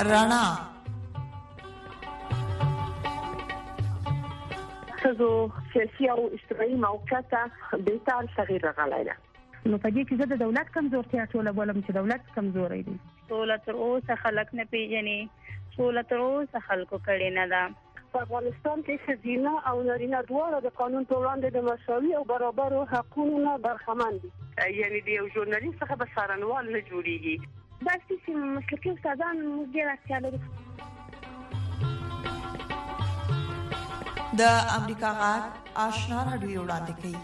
رڼا ښځو سیاسي او اجتماعي موقعیت بهتر تغییر راغلی دی. نو په دې کې زه د دولت کمزورتیا ټوله بولم چې دولت کمزوری دی. سوله تر اوسه خلک نه پیژني، سوله تر اوسه خلکو کړې نه ده. په افغانستان کې ښځینه او نارینه دواړه د قانون په وړاندې د مساوي او برابرو حقونو نه برخمن دي. یعنې د یو ژورنالیست څخه به څارنوال نه جوړېږي. داسې چې مسلکي استادان موږ ډېر اړتیا لرو. د امریکا غږ آشنا راډیو وړاندې کوي.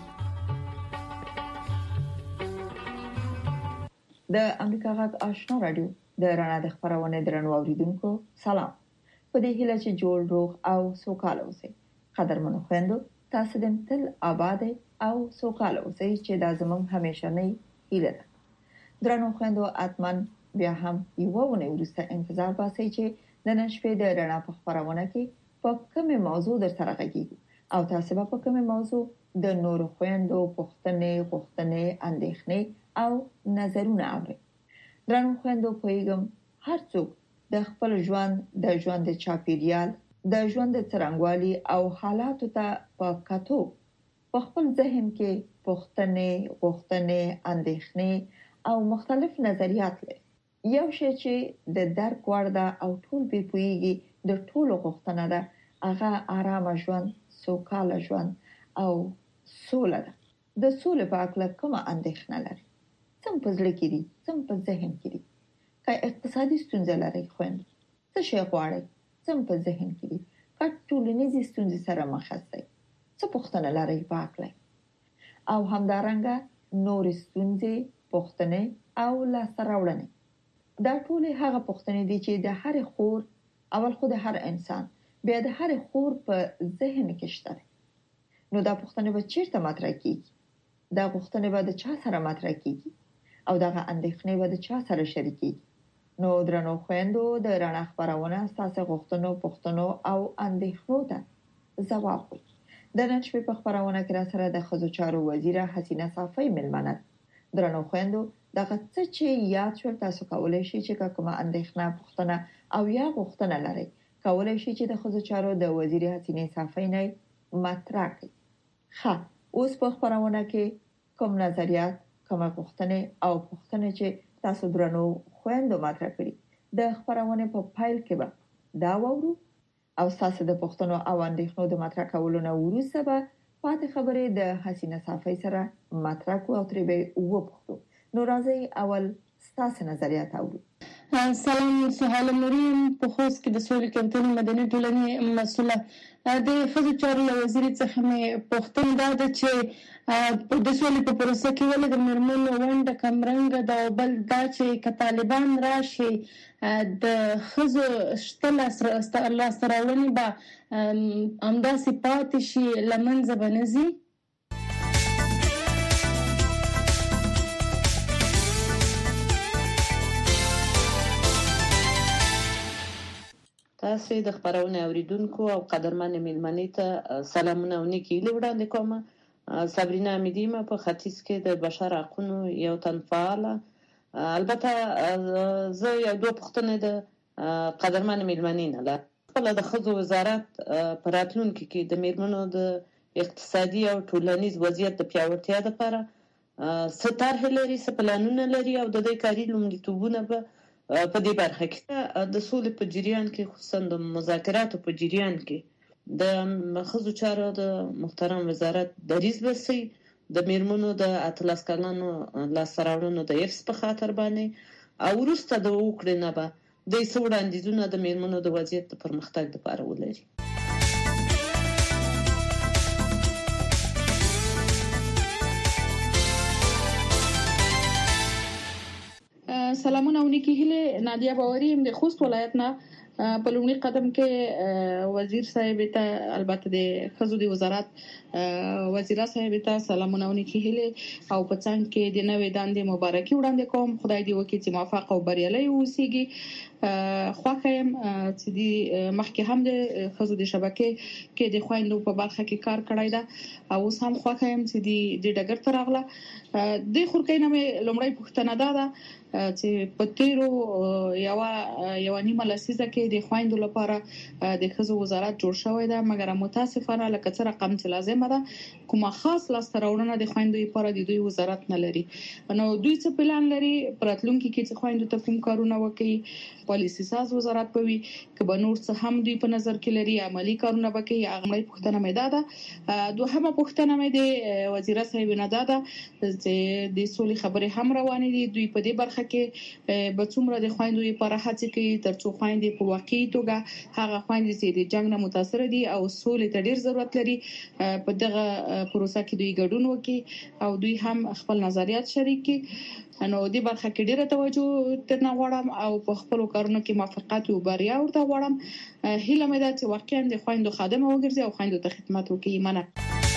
د امریکا غږ آشنا راډیو د رڼا د خبرونه درنو اوریدونکو سلام. په دې هیله چې جوړ روغ او سوکاله اوسئ. قدرمنو خويندو تاسو دې تل آباد او سوکاله اوسئ چې دا زموږ همیشنۍ هیله ده. درنو خويندو اتمن بیا هم یو ونه ورسته انتظار باسي چې د نن شپې د رڼا په خبرونه کې په کومه موضوع در سره غږیږو او تاسو په کومه موضوع د نور خويندو پوښتنې اندېښنې او نظرونه اورئ. درنو خويندو پوهیږم هر څوک د خپل ژوند د چاپیریال د ژوند څرنګوالي او حالاتو ته په کتو په خپل ذهن کې پوښتنې اندېښنې او مختلف نظریات لري. یو شی چې د درک وړ ده او ټول به پوهیږي د ټولو غوښتنه ده هغه آرام ژوند، سوکاله ژوند او سوله ده. د سولې په اړه کومه اندېښنه لري؟ څنګه په ځل کې دي، څنګه په ذهن کې دي؟ که اقتصادي ستونزې لري خويند څه شي غواړي، څنګه په ذهن کې دي؟ که ټولنیزې ستونزې سره مخ یاست څه پوښتنه لري پاکله او همدارنګه نور ستونزې پوښتنې او لاسراوړنې. دا ټول هغه پوښتنې دي چې د هر خور اول خو د هر انسان بیا د هر خور په ذهن کې شته. نو دا پوښتنې به چیرته مطرح کیږي؟ دا پوښتنې به د چا سره مطرح کیږي او دا اندېښنې به د چا سره شریکيږي؟ نو درنو خويندو د رڼا خبرونه تاسو غوښتنو پوښتنو او اندېښنو ته ځواب وي. د نن شپې په خبرونه کې را سره د ښځو چارو وزیره حسینه صافی ملمنه. درنو خويندو دغه څه چې یاد شو تاسو کولای شئ چې کومه اندېښنه پوښتنه او یا غوښتنه لرئ کولای شئ چې د ښځو چارو د وزیره حسینه صافی نه مطرح کړئ. ښه اوس په خبرونه کې کوم نظریات کومه غوښتنه او پوښتنه چې تاسو درنو خويندو مطرح کړي د خبرونه په فایل کې به دا وورو او تاسو د پوښتنو او اندېښنو د مطرح کولو نه وروسته به پاتې خبرې د حسینه صافی سره مطرح کوو او ترې به وپوښتو. نو راځي اول تاسو نظریات اورو. سلام، سهال نوریم په خوست کې د سولې کمپاین مدني ټولنې مسؤله د ښځو چارو وزیر څخه مې پوښتنه ده چې د سولې په پروسه کې ولې د مرمنو ونده کمرنګ دا بل دا چې ک طالبان راشي د ښځو شتل لاسراوړنې به همداسې پاتې شي لمنځه بنځي. تاسو د خبرونه اوریدونکو او قدرمن میلمنې ته سلامونه او نیکی وړاندې کوم. صبرینا امیدیمه په ختیځ کې د بشر حقوقو یو تنفعاله. البته زه یو دوه پوښتنې د قدرمن میلمنې نه لرم. خپل د ښځو وزارت په راتلونکي کې د میرمنو د اقتصادي او ټولنیز وضعیت د پیاوړتیا لپاره څه طرحې لري، څه پلانونه لري او د دې کاري لومړیتوبونه به په دې برخه کې د سولې په جریان کې خصوصا د مذاکراتو په جریان کې د ښځو چارو د محترم وزارت دریځ بسي د میرمنو د 13 کلنو لاسراوړنو د افس په خاطر باندې او وروسته د وکړې نه به د وړاندیزونو د میرمنو د وضعیت د پرمختګ لپاره ولري. سلامونه او نیکی هیله. نادیا باوریم د خوست ولایت نه په لومړي قدم کې وزیر صاحب ته البته د خزو د وزارت وزیر صاحب ته سلامونه ونیکهله او په څنګه کې د نوې دندې مبارکي وړاندې کوم. خدای دې وکړي چې موفق او بریالي اوسئ. خواخم چې د مخکې هم د خزو د شبکې کې د خويندو په برخه کې کار کړی دا او اوس هم خواخم چې د ډګر تر اغله د خورکینه مې لومړی پوښتنه ده چې په تیرو یو نیمه لسیزه کې د خويندو لپاره د خزو وزارت جوړ شوی دا مګر متاسفانه لکه څه رقم چې لازمه ده کومه خاص لاستراوړنه د خويندو لپاره د دوی وزارت نه لري. نو دوی څه پلان لري پراتلونکو کې چې خويندو ته کوم کارونه وکړي؟ پالیسي ساز وزارت پوي کبه نور څه هم دوی په نظر کې لري عملی کارونه وکړي؟ هغه مې پوښتنه مې ده. دوهمه پوښتنه مې د وزیر صاحب نه ده چې د سولې خبرې هم روانې دي. دوی په دې برخه کې به څومره د خويندو لپاره هڅه کوي ترڅو خويندې په واقعي توګه هغه خويندې چې د جنگ نه متاثر دي او سولې ته ډیر ضرورت لري په دغه پروسه کې دوی ګډون وکړي او دوی هم خپل نظریات شریک کړي. نو دې برخه کې ډیره توجه ترنه غواړم او په خپل کارونو کې موافقت او بریا ورته غواړم. هیله مې ده چې واقعا د خويندو خادمه وګرځي او خويندو ته خدمت وکړي. مننه.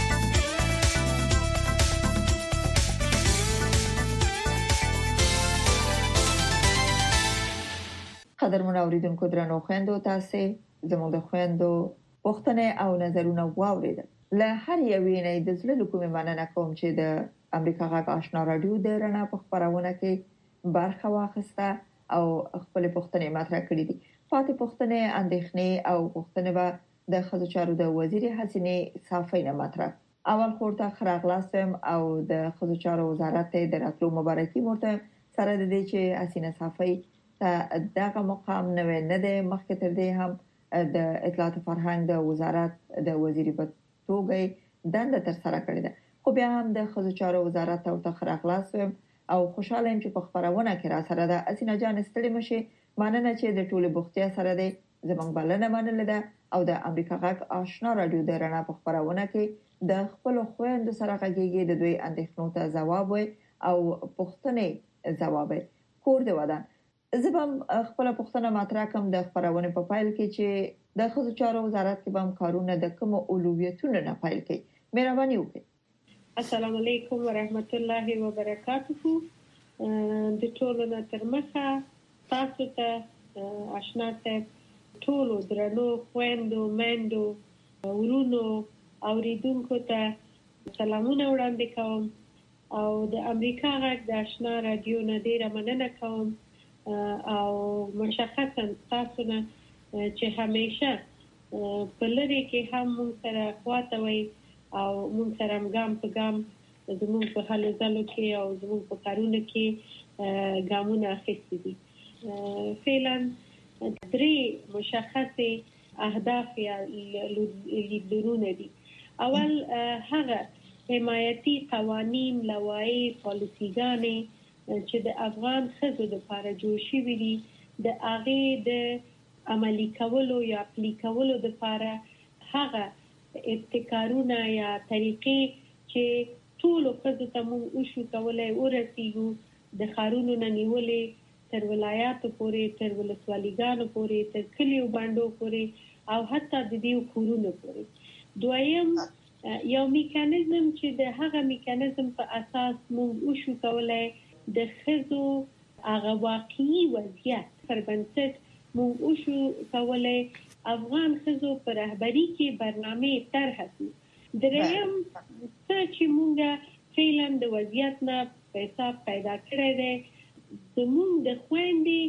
قدرمن اوریدونکو درنو خويندو تاسو زموږ د خويندو پوښتنه او نظرونه واوریدل. له هر یوې نه د زړه کومې مننه کوم چې د امریکا غږ آشنا رادیو د رڼا په خبرونه کې برخه واخیسته او خپل پوښتنې مطرح کړې دي. پاتې پوښتنې اندېښنې او پوښتنې به د خزو چارو د وزیر حسینه صافی نه مطرح. اول خورته خراغلاستم او د خزو چارو وزارت د راتلو مبارکي مرته سره د دې چې حسینه صافی دغه مقام نه ده مخکې تر دې هم د اطلاعات فرهنګ د وزارت د وزیر په توګه دنده تر سره کړې ده. خو بیا هم د خزو چارو وزارت او تخراغلاستم او خوشاله يم چې په خبرونه کې را سره ده. اسینه جان ستړي مشي ماننه چې د ټوله بوختیا سره ده زمونږ بلنه منل ده او د امریکا غږ آشنا رادیو د رڼا په خبرونه کې د خپل خويندو سره غږیږي د دوی اندېښنو ته ځواب او پوښتنې ځواب کور دی ودان. زبم خپل پوښتنه مطرح کوم د خبرونه په فایل کې چې د خزو چارو وزارت کې بم کارونه د کوم اولویتونو نه فایل کې مهرباني وکړئ. السلام علیکم ورحمت الله وبرکاته. د ټولو نه ترمخه تاسو ته آشنا ته ټولو درنو خويندو مندو ورونو اوریدونکو ته سلامونه وړاندې کوم او د امریکا غږ د آشنا رادیو نه ډیره مننه کوم او مشخصا تاسو نه چې همیشه په لری کې هم موږ سره خواته او موږ سره ګام په ګام زموږ په حالو ځلو کې او زموږ په کارونو کې ګامونه اخیستي دي. فعلا درې مشخصه اهداف یا لیدلورونه دي. اول هغه حمایتي قوانين لوایح پالیسيګانې چې د افغان ښځو لپاره جوړ شوي دي د هغه د عملي کولو یا پلي کولو لپاره هغه ابتکارونه یا طریقې چې ټول ښځو ته موږ وشو کولای ورسیږو د خارونو نه نیولې تر ولایاتو پورې تر ولسوالیګانو پورې تر کلیو باندې پورې او حتی د دې کورونو پورې. دویم یو میکانیزم چې د هغه میکانیزم په اساس موږ وشو کولای د ښځو هغه واقعي وضعیت پر بنسټ موږ وشو کولای افغان ښځو پر رهبری کې برنامه طرح کړو. دریم چې موږ فعلا د وضعیت نه حساب پیدا کړی دی زموږ د خويندې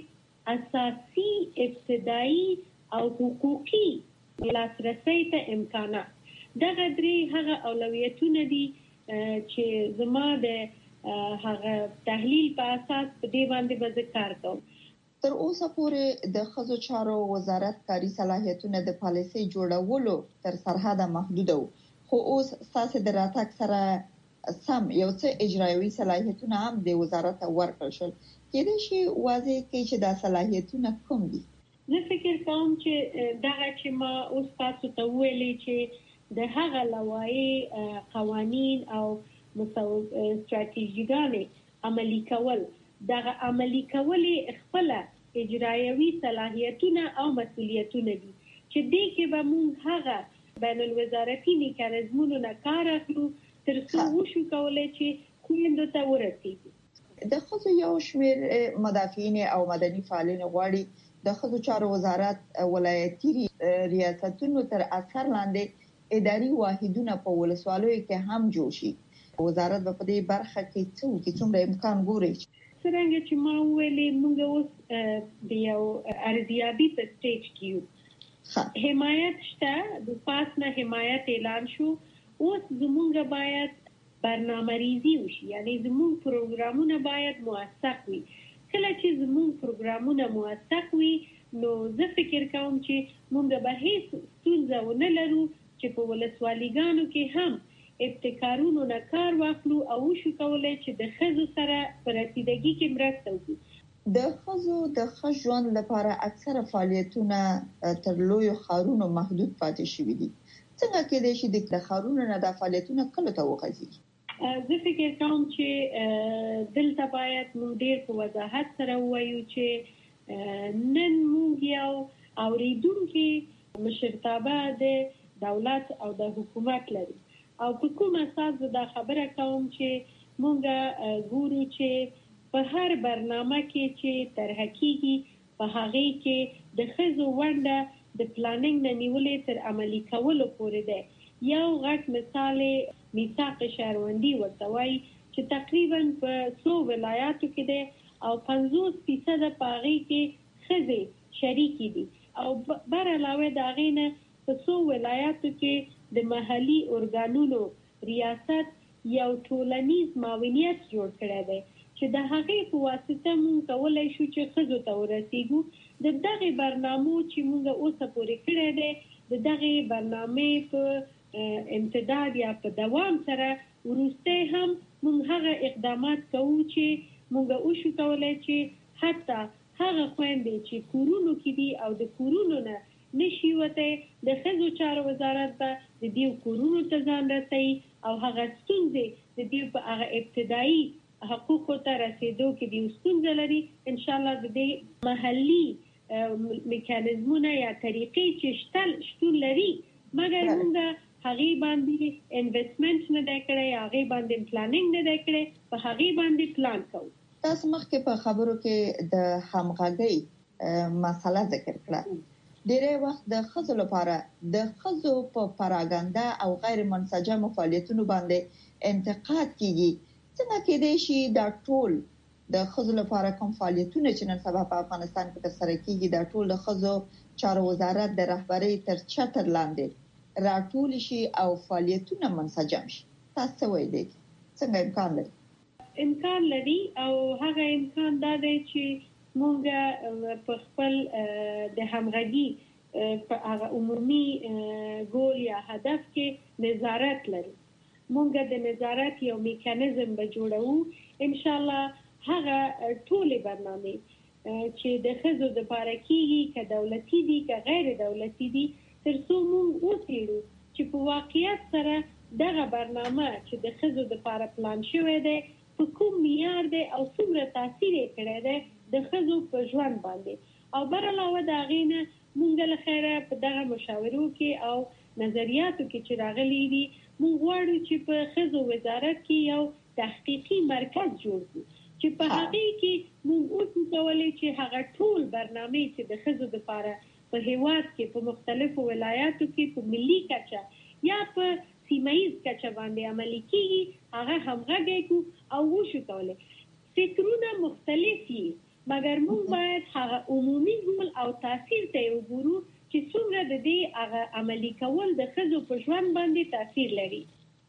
اساسي ابتدایي او حقوقي لاسرسي ته امکانات دغه درې هغه اولویتونه دي چې زما د هغه تحلیل په اساس په دې باندې به کار کوم. تر اوسه پورې د خزو چارو وزارت کاری صلاحیتونه د پالیسي جوړولو تر سرحده محدود وو خو اوس تاسو د راتګ سره سم یو څه اجرایوي صلاحیتونه هم د وزارت ورکړل شول. کله چې واضح کې چې دا صلاحیتونه کوم دي؟ زه فکر کوم چې دغه چې ما اوس تاسو ته ویلي چې د هغه لوایح قوانین او استراتیژیګانې عملي کول دغه عملي کول خپل اجرایوي صلاحیتونه او مسؤلیتونه دي چې دې کې به موږ هغه بین الوزارتي میکانیزمونو نه کار اخلو تر څو وشو کولای چې خویندو ته ورسیږي. د ښځو یو شمېر مدافعین او مدني فعالین غواړي د ښځو چارو وزارت ولایتي ریاستونو تر اثر لاندې اداري واحدونه په ولسوالیو کې هم جوړ شي. وزارت په دې برخه کې څومره امکان ګوري؟ څنګه چې ما ویلې موږ اوس د یو ارزیابي په سټیج کې یو. حمایت شته، د پاس نه حمایت اعلان شو. اوس زموږ باید برنامه ریزی وشي، یعنی زموږ پروګرامونه باید موثق وي. کله چې زموږ پروګرامونه موثق وي نو زه فکر کوم چې موږ به هیڅ ستونزه ونه لرو چې په ولسوالیګانو کې هم ابتکارونو نه کار واخلو او شو کولای چې د ښځو سره په رسیدګۍ کې مرسته وکړو. د ښځو د ښه ژوند لپاره اکثره فعالیتونه تر لوی ښارونو محدود پاتې شوي دي. څنګه کېدای شي د ښارونو نه د فعالیتونو کله ته وغځي؟ زه فکر کوم چې دلته باید موږ ډېر په وضاحت سره ووایو چې نن موږ یو اوریدونکي مشرتابه د دولت او د حکومت لري او په کوم اساس دا خبره کوم چې موږ ګورو چې په هر برنامه کې چې طرح کیږي په هغه کې د ښځو ونډه د پلانینګ نه نیولې تر عملي کولو پورې ده. یو غټ مثال میثاق شهروندي ورته وایي چې تقریبا په 100 ولایاتو کې ده او 50% په هغه کې ښځې شریکې دي او بر علاوه د هغې نه په 100 ولایاتو کې د محلي ارګانونو ریاست یو ټولنیز معاونیت جوړ کړی دی چې د هغې په واسطه موږ کولای شو چې ښځو ته ورسیږو. د دغې برنامو چې موږ اوسه پورې کړی دی د دغې برنامې په امتداد یا په دوام سره وروسته هم موږ هغه اقدامات کوو چې موږ وشو کولای چې حتی هغه خويندې چې کورونو کې دي او د کورونو نه نشي وته د ښځو چارو وزارت به د دې کورونو ته ځان رسي او هغه ستونزې د دې په هغه ابتدایي حقوقو ته رسیدو کې د ستونزې لري. ان شاء الله د دې محلي میکانیزمونه یا طریقې چې شتون لري مګر موږ هغه باندې انویسټمنټ نه دی کړی، هغه باندې پلانینګ نه دی کړی، په هغه باندې پلان کوو. تاسو مخکې په خبرو کې د همغږۍ مسله ذکر کړه. ډېری وخت د ښځو لپاره د ښځو په پراګاندا او غیر منسجم فعالیتونو باندې انتقاد کیږي. څنګه کېدای شي دا ټول د ښځو لپاره کوم فعالیتونه چې نن سبا په افغانستان کې ترسره کیږي دا ټول د ښځو چارو وزارت د رهبرۍ تر چتر لاندې راټول شي او فعالیتونه منسجم شي؟ تاسو وایئ څنګه امکان لري؟ امکان لري او هغه امکان دا دی چې موږ په خپل د همغږي په هغه عمومي ګول یا هدف کې نظارت لري. موږ د نظارت یو میکانیزم به جوړو ان شاء الله. هغه ټول برنامه چې د ښځو د لپاره کیږي که دولتي دي که غیر دولتي دي ترڅو موږ وڅېړو چې په واقعیت سره دغه برنامه چې د ښځو د لپاره پلان شوی دی په کوم معیار دی او څومره تاثیر یې کړی دی د ښځو په ژوند باندې. او بر علاوه د هغې نه موږ له خیره په دغه مشاورو کې او نظریاتو کې چې راغلي دي موږ غواړو چې په ښځو وزارت کې یو تحقیقي مرکز جوړ کړو چې په هغه کې موږ وڅېړو کولای چې هغه ټول برنامې چې د ښځو لپاره په هیواد کې په مختلفو ولایاتو کې په ملي کچه یا په سیمایي کچه باندې عملي کیږي هغه همغږي کو او وشو کولای. فکرونه مختلف دي مګر موږ باید هغه عمومي ګول او تاثیر ته وګورو چې څومره د دې هغه عملي کول د ښځو په ژوند باندې تاثیر لري.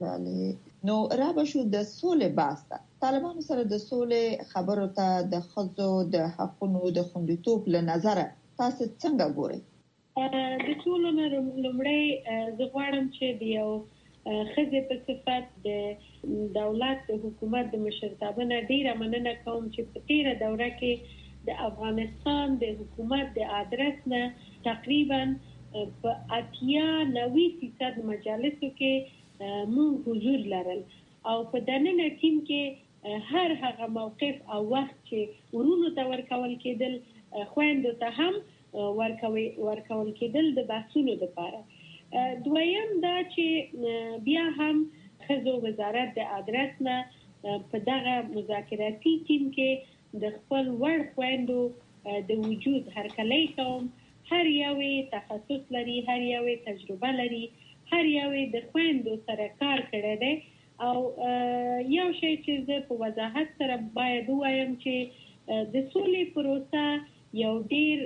نو را بشو د سولې باسته طالبانو سره د سولې خبرو ته د ښځو د حقونو د خوندیتوب له نظره تاسو څنګه ګورئ؟ د ټولو نه لومړی زه غواړم چې د یو ښځې په صفت د دولت د حکومت د مشرتابه نه ډیره مننه کوم چې په تیره دوره کې د افغانستان د حکومت د ادرس نه تقریبا په 80-90% مجالسو کې مونږ حضور لرل او په دننه ټیم کې هر هغه موقف او وخت چې ورونو ته ورکول کېدل خويندو ته هم ورکول کېدل د بحثونو لپاره. دویم دا چې بیا هم خزو وزارت د ادرس نه په دغه مذاکراتي ټیم کې د خپل وړ خويندو د وجود هرکلی کوم، هر یوې تخصص لري، هر یوې تجربه لري، هر یوې د خويندو سره کار کړی دی. او یو شی چې زه په وضاحت سره باید ووایم چې د سولې پروسه یو ډیر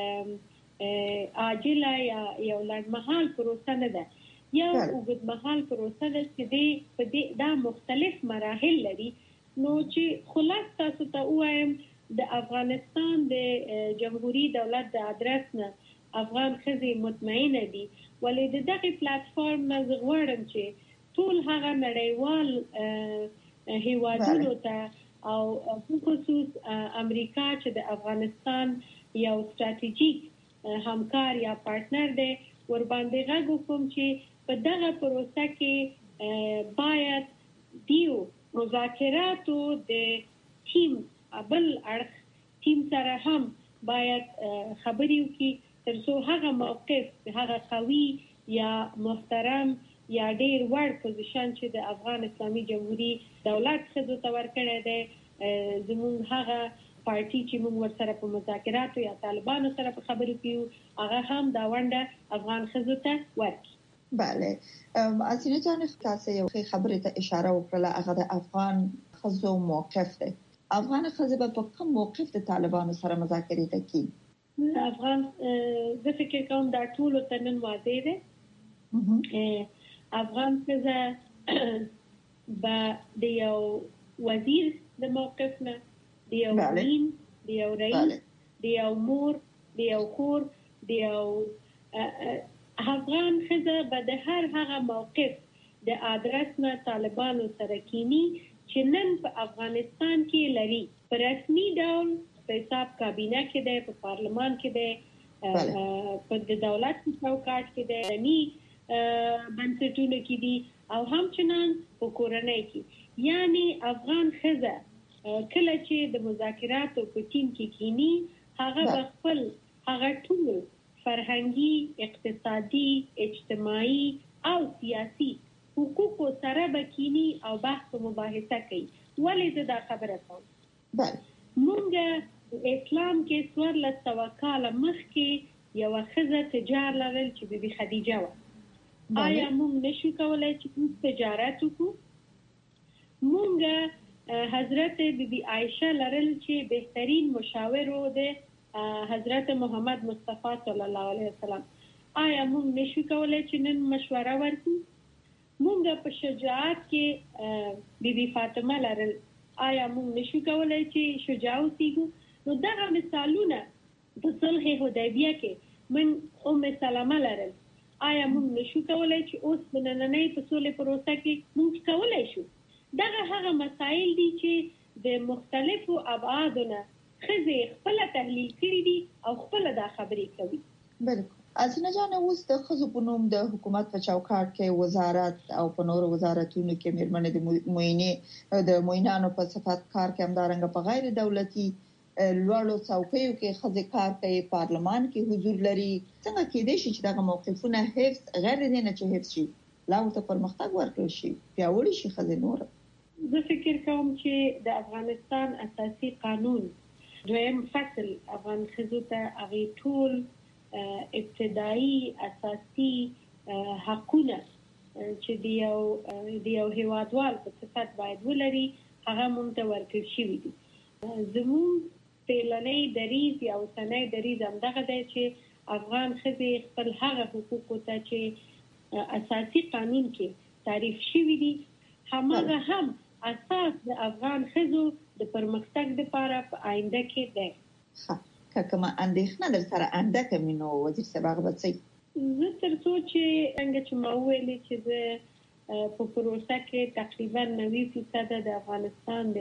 عاجله یا یو لنډمهال پروسه نه ده، یو اوږدمهال پروسه ده چې دا مختلف مراحل لري. نو چې خلاص تاسو ته ووایم د افغانستان د جمهوریت دولت د ادرس نه افغان ښځې مطمئنه دي، ولې د دغه پلیټفارم نه زه غواړم چې ټول هغه نړیوال هیوادونو ته او خصوص امریکا چې د افغانستان یو ستراتیژیک همکار یا پارتنر دی ور باندې غږ وکړم چې په دغه پروسه کې باید دیو مذاکراتو د ټیم بل اړخ ټیم سره هم باید خبرې وکړي ترڅو هغه موقف هغه قوي یا محترم یا ډیر وړ پوزیشن چې د افغان اسلامي جمهوریت دولت ښځو ته ورکړی دی، زموږ هغه پارټي چې موږ ورسره په مذاکراتو یا طالبانو سره په خبرو کې هغه هم دا ونډه افغان ښځو ته ورکړي. بله اسینه جان، تاسو یو خبرې ته اشاره وکړه، هغه د افغان ښځو موقف دی. افغان ښځې به په کوم موقف د طالبانو سره مذاکرې ته کوي؟ افغان زه فکر کوم دا ټول ته نن واضح دی. افغان ښځه به د یو وزیر د موقف نه، د یو امین، د یو رئیس، د یو مور، د یو خور، د یو افغان ښځه به د هر هغه موقف د ادرس نه طالبانو سره کینی چې نن په افغانستان کې لري. په رسمي ډول په حساب کابینه کې دی، په پارلمان کې دی، په د دولت په چوکاټ کې دی، رسمي بنسټونو کې دي او همچنان په کورنۍ کې. یعنی افغان ښځه کله چې د مذاکراتو په ټیم کې کینی هغه به خپل هغه ټول فرهنګي، اقتصادي، اجتماعي او سیاسي حقوقو سره به کینی او بحث و مباحثه کوي. ولې زه دا خبره کوم؟ مونږ اسلام کې 1400 کاله مخکې یو ښځه تجار لرل چې بیبي خدیجه وه. آیا مونږ نشو کولای چې موږ تجارت وکړو؟ مونږ حضرت بیبي عائشه لرل چې بهترین مشاور و د حضرت محمد مصطفی صلی الله علیه وسلم. آیا مونږ نشو کولای چې نن مشوره ورکړو؟ مونږ په شجاعت کې بیبي فاطمه لرل. آیا مونږ نشو کولای چې شجاع اوسېږو؟ نو دغه مثالونه په صلح حدیبیه کې من ام سلمه لرل. آیا موږ نشو کولای چې اوس د نننۍ په سولې پروسه کې موږ کولای شو؟ دغه هغه مسایل دي چې د مختلفو ابعادو نه ښځې خپله تحلیل کړي دي او خپله دا خبرې کوي. بالکل. اسینه جان، اوس د ښځو په نوم د حکومت په چوکاټ کې وزارت او په نورو وزارتونو کې مېرمنې د معینانو په صفت کار کې همدارنګه په غیر دولتي لوړو څوکیو کې ښځې کار کوي، پارلمان کې حضور لري. څنګه کېدای شي چې دغه موقفونه حفظ غیر دې نه چې حفظ شي، لا ورته پرمختګ ورکړل شي، پیاوړي شي ښځې نور؟ زه فکر کوم چې د افغانستان اساسي قانون دویم فصل افغان ښځو ته هغې ټول ابتدایي اساسي حقونه چې د یو هیوادوال په صفت باید ولري هغه موږ ته ورکړل شوي دي. زموږ پیلنی دریز یا اوسنی دریز همدغه دی چې افغان ښځې خپل هغه حقوقو ته چې اساسي قانون کې تعریف شوي دي هماغه هم اساس د افغان ښځو د پرمختګ لپاره په آینده کې دی. که کومه اندېښنه در سره اندکه وي نو وزیر صاحب هغه به څه؟ زه تر څو چې څنګه چې ما وویلې چې زه په پروسه کې تقریبا 90% د افغانستان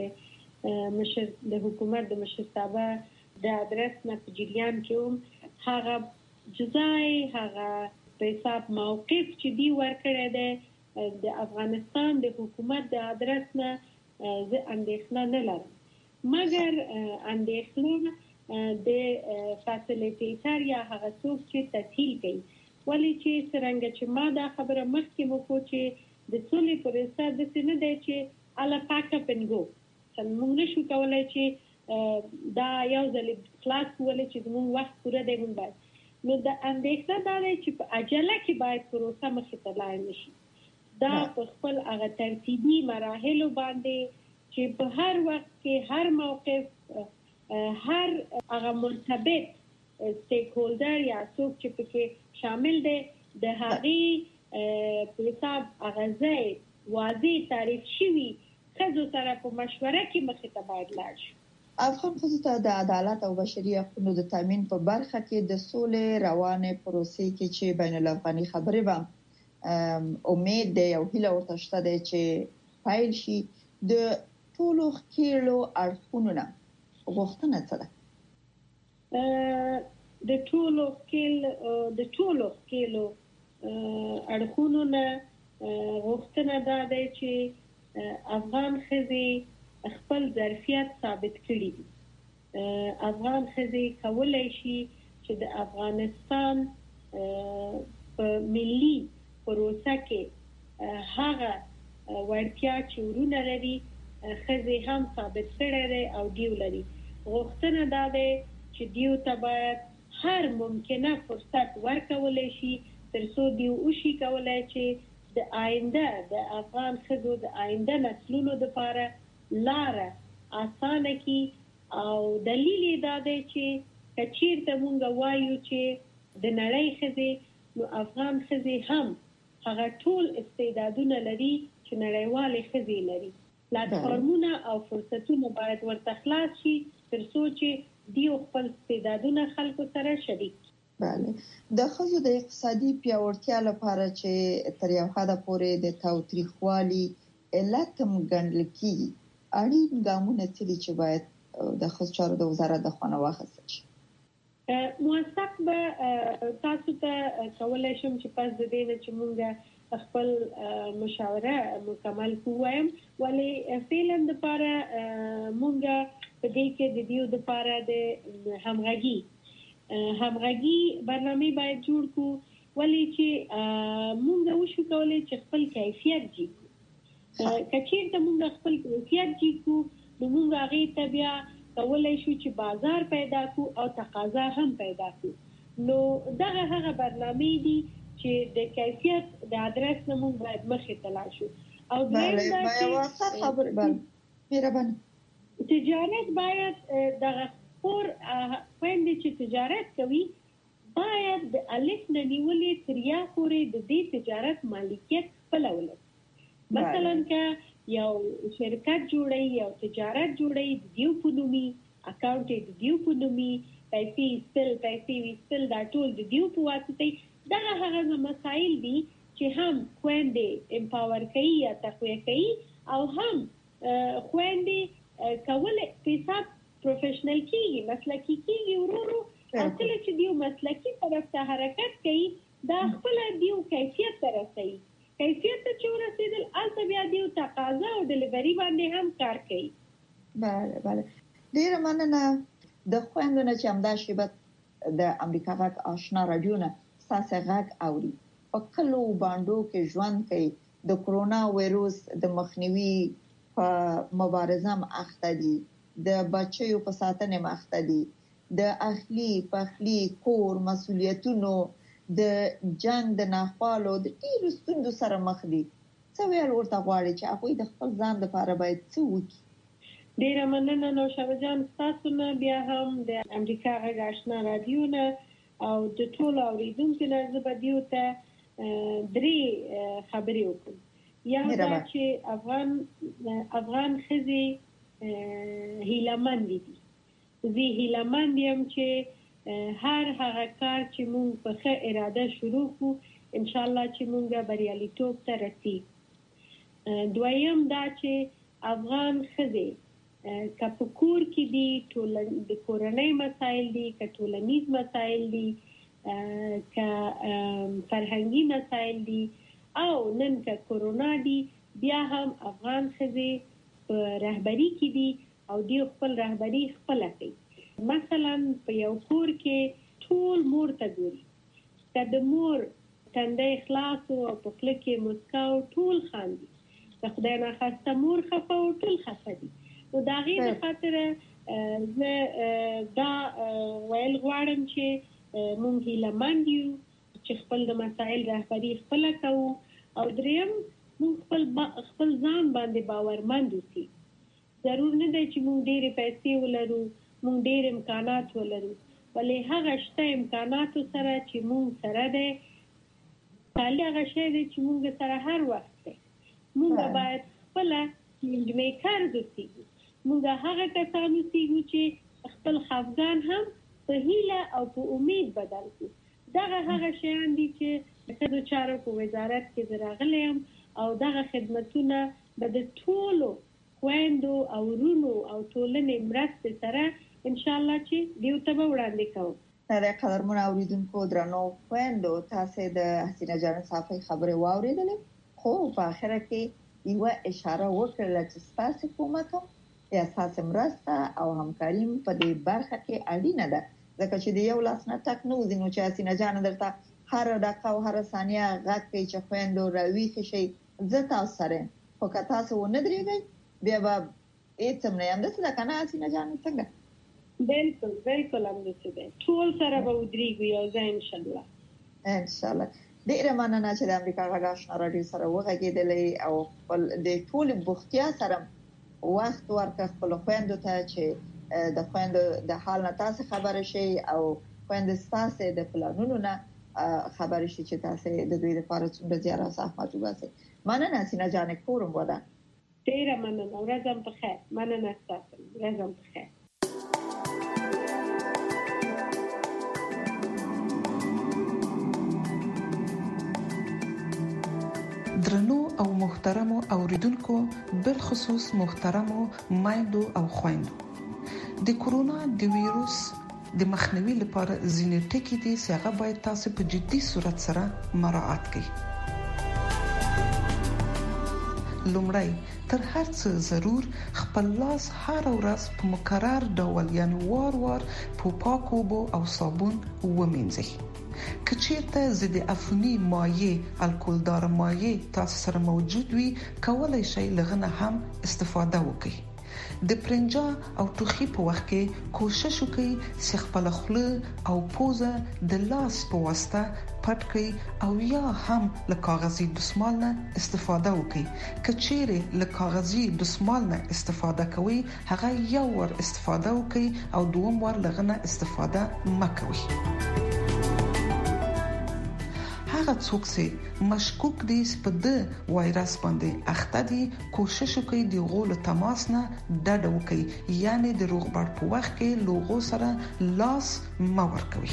د حکومت د مشرتابه د ادرس نه په جریان کې هم هغه جزای هغه په حساب موقف چې دی ورکړی دی د افغانستان د حکومت د ادرس نه زه اندېښنه نه لرم، مګر اندېښنه د فاسیلیټیټر یا هغه څوک چې تسهیل کوي. ولې چې څرنګه چې ما دا خبره مخکې وکړو چې د سولې پروسه داسې نه دی چې اله پاک اپ اینډ گو. موږ نشو کولی چې دا یو ځل خلاص کولای چې زموږ وخت پوره دی موږ باید. نو د اندېښنه دا دی چې په عجله کې باید پروسه مخې ته لاړ نشي. دا په خپل هغه ترتیبي مراحلو باندې چې په هر وخت کې هر موقف هر هغه مرتبط سټیک هولډر یا څوک چې پکې شامل دی د هغې په حساب هغه ځای واضح تعریف شوي ښځو سره په مشوره کې مخې ته باید لاړ شي. افغان ښځو ته د عدالت او بشري حقوقو د تامین په برخه کې د سولې روانې پروسې کې چې بین الافغاني خبرې به امید دی او هیله ورته شته دی چې فایل شي. د ټولو ښکېلو اړخونو نه غوښتنه څه ده؟ د ټولو ښکېلو اړخونو نه غوښتنه دا دی چې افغان ښځې خپل ظرفیت ثابت کړي دي. افغان ښځې کولی شي چې د افغانستان په ملي پروسه کې هغه وړتیا چې ورونه لري ښځې هم ثابت کړی دی او دیو لري. غوښتنه دا دی چې دیو ته باید هر ممکنه فرصت ورکولی شي تر څو دیو وشي کولی چې د آینده د افغان ښځو د آینده نسلونو لپاره لاره اسانه کی. او دلیل دا دی چې کچیرته مونږ وایو چې د نړۍ ښځې نو افغان ښځې هم هغه ټول استعدادونه لري چې نړیوالې ښځې لري. پلاتفورمونه او فرصتونه باید ورته خلاص شي تر څو چې دیو خپل استعدادونه خلکو سره شریک. بله، د ښځو د اقتصادي پیاوړتیا لپاره چې تر یو حده پورې د تاوتریخوالي علت هم ګڼل کیږي، اړین ګامونه څه دي چې باید د ښځو چارو د وزارت د خوا نه واخیستل شي؟ موثق به تاسو ته کولی شم چې پس د دې نه چې مونږ خپل مشاوره مکمل کووایم، ولې فعلا دپاره مونږ په دې کې د دیو دپاره د همغږي برنامه باید جوړ کړو، ولې چې مونږ وشو کولی چې خپل کیفیت جوړ کړو. کچیرته مونږ خپل کیفیت جوړ کړو نو مونږ هغې ته بیا کولی شو چې بازار پیدا کړو او تقاضا هم پیدا کړو. نو دغه هغه برنامې دي چې د کیفیت د ادرس نه مونږ باید مخې ته لاړ شو. او دویم دا چې تجارت باید دغه خپور خویندې چې تجارت کوي باید د الف نه نیولې تر یا پورې د دې تجارت مالکیت خپله ولري. مثلا که یو شرکت جوړي یو تجارت جوړي د دیو په نومي اکاونټ د دیو په نومي پیسې ویستل دا ټول د دیو په واسطه. دغه هغه مسایل دي چې هم خويندې امپاور کوي یا تقویه کوي او هم خويندې کوله حساب پروفیشنل کیږي، مسلکی کیږي ورورو. اصل چې دیو مسلکی طرف ته حرکت کوي دا خپل دیو کیفیت سره کوي. کیفیت ته چې ورسېدل البته بیا دیو تقاضا او ډیلیوري باندې هم کار کوي. بله ډیره مننه. د خويندو نه چې همدا شیبه د امریکا غږ آشنا رادیو نه ستاسو غږ اوري په کلو باندې کې ژوند کوي، د کرونا وایروس د مخنیوي په مبارزه اخته دي، د بچیو په ساتنه اخته دي، د اهلي پخلي کور مسؤلیتونو د جنگ د ناخوالو د ډیرو ستونزو سره مخ دي. څه ویل ورته غواړي چې هغوی د خپل ځان لپاره باید څه وکړي؟ ډیره مننه نوشابه جان تاسو نه، بیا هم د امریکا غږ آشنا رادیو نه او د ټولو اوریدونکو نه زه به دیو ته درې خبرې وکړم. یا دا چې افغان ښځې هیله‌مند دي. زه هیله‌مند یم چې هر هغه کار چې مونږ په ښه اراده شروع کړو ان شاء الله چې مونږ بریالیتوب ته رسیږو. دویم دا چې افغان ښځې که په کور کې دي د کورنۍ مسایل دي، که ټولنیز مسایل دي، که فرهنګي مسایل دي او نن که کرونا دي، بیا هم افغان ښځې په رهبري کې دي او دوی خپل رهبري خپله کوي. مثلا په یو کور کې ټول مور ته ګوري، که د مور تندی خلاص او په خوله کې مسکا او ټول خاندي، د خدای ناخواسته مور خفه او ټول خفه دي. نو د هغې د خاطره زه دا ویل غواړم چې موږ هیلهمند یو چې خپل د مسایل رهبري خپله کوو، او دریم موږ خپل ځان باندې باورمند اوسي. ضرور نه دی چې موږ ډېرې پیسې ولرو، موږ ډېر امکانات ولرو، ولې هغه شته امکاناتو سره چې موږ سره دی خالي هغه شی دی چې موږ سره هر وخت دی. موږ باید خپله میکر اوسېږو، موږ هغه کسان اوسېږو چې خپل خفګان هم په هیله او په امید بدل کړو. دغه هغه شیان دي چې د ښځو چارو په وزارت کې زه راغلی یم، او دغه خدمتونه به د ټولو خویندو او ورونو او ټولنې مرستې سره انشاءالله چې دیو ته به وړاندې کوم. د قدرمنو اوریدونکو درنو خویندو، تاسو د حسینه جان صافی خبرې واوریدلې، خو په اخره کې یو اشاره وکړه چې ستاسو حکومت یا تاسو مرسته او همکاري په دې برخه کې اړینه ده، ځکه چې د یو لاس نه تک نو ځینو چې حسینه جان درته هر دقیقه او هر ثانیه غږ کوي چې خویندو راویښ شي. زه تاسو سره خو که تاسو ونه درېږئ بیا به هېڅ هم نه یم. داسې ده که نه حسینه جان؟ څنګه؟ بالکل همداسې دی، ټول سره به ودرېږو یو ځای انشاءالله. ډېره مننه چې د امریکا غږ آشنا راډیو سره وغږېدلې او خپل د ټولې بوختیا سره وخت ورکړه خپلو خویندو ته چې د خویندو د حال نه تاسو خبره شئ او خویندې ستاسو د پلانونو نه خبره شي چې تاسو د دوی لپاره څومره زیار او زحمت وباسئ. مننه حسینه جان، کورم وده. ډېره مننه، ورځم په خیر. مننه ستاسو، ورځم په خیر. درنو او محترمو اوریدونکو، بالخصوص محترمو مایندو او خویندو، د کورونا د ویروس د مخنیوي لپاره ځینې ټکي دي چې هغه باید تاسو په جدي صورت سره مراعات کړئ. لومړی تر هر څه ضرور خپل لاس هر ورځ په مکرر ډول یعنی وار په پاکو اوبو او صابون ومینځئ. که چیرته ضد عفوني مایع الکولدار مایع تاسو سره موجود وي، کولای شئ لغنه هم استفاده وکړئ. د پرنجا او ټوخي په وخت کې کوشش وکړئ چې خپل خوله او پوزه د لاس په واسطه پټ کړئ او یا هم له کاغذي دستمال نه استفاده وکړئ. که چیرې له کاغذي دستمال نه استفاده کوئ، هغه یو ور استفاده وکړئ او دوم ور لغنه استفاده مکوئ. هغه څوک چې مشکوک دي چې په د وایرس باندې اخته دي، کوشش وکړي د غول تماس نه ډډه وکړي، یعنی د روغبړ په وخت کې لوغو سره لاس مه ورکوي.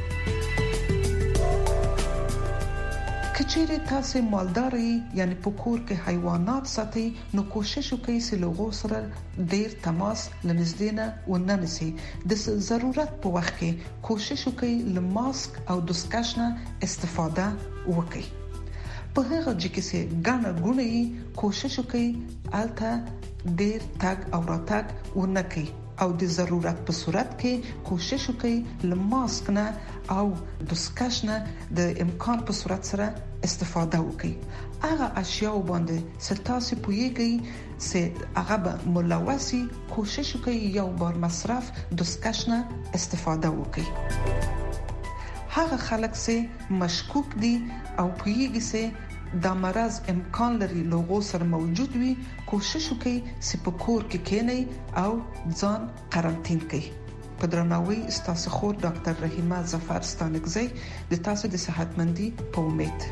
که چیرې تاسو مالدار یعنی په کور کې حیوانات ساتئ، نو کوشش وکړئ چې لوغو سره ډیر تماس لنږدې نه ونه نیسئ. د ضرورت په وخت کې کوشش وکړئ له ماسک او دستکش نه استفاده وکړئ. په هغه ځای کې چې ګڼه ګوڼه کوشش وکړئ الته ډیر تګ او راتګ ونه کړئ او د ضرورت په صورت کې کوشش وکړئ له ماسک نه او دستکش نه د امکان په صورت سره استفاده وکړئ. هغه اشیاء باندې ستاسو پویږي چې هغه به ملوثي، کوشش وکړئ یو بار مصرف دستکش نه استفاده وکړئ. هغه خلک چې مشکوک دي او پویږي چې دا مرض امکان لري لوغو سره موجود وي، کوشش وکړئ چې په کور کې کېنئ او ځان قرنطین کړئ. په درناوي ستاسو خور ډاکټر رحیمه ظفر ستانکزی، د تاسو د صحتمندي په امید.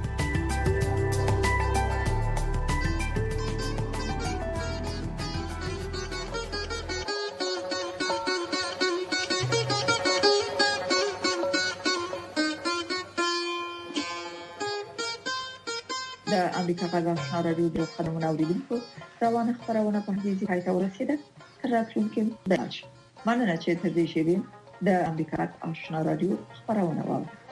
د امریکا غږ آشنا راډیو د خبرونو اوریدونکو، روانه خبرونه په دې ځای ته ورسیده. تر راتلونکي مننه چې تر دې شی د امریکا آشنا راډیو خبرونه واورئ.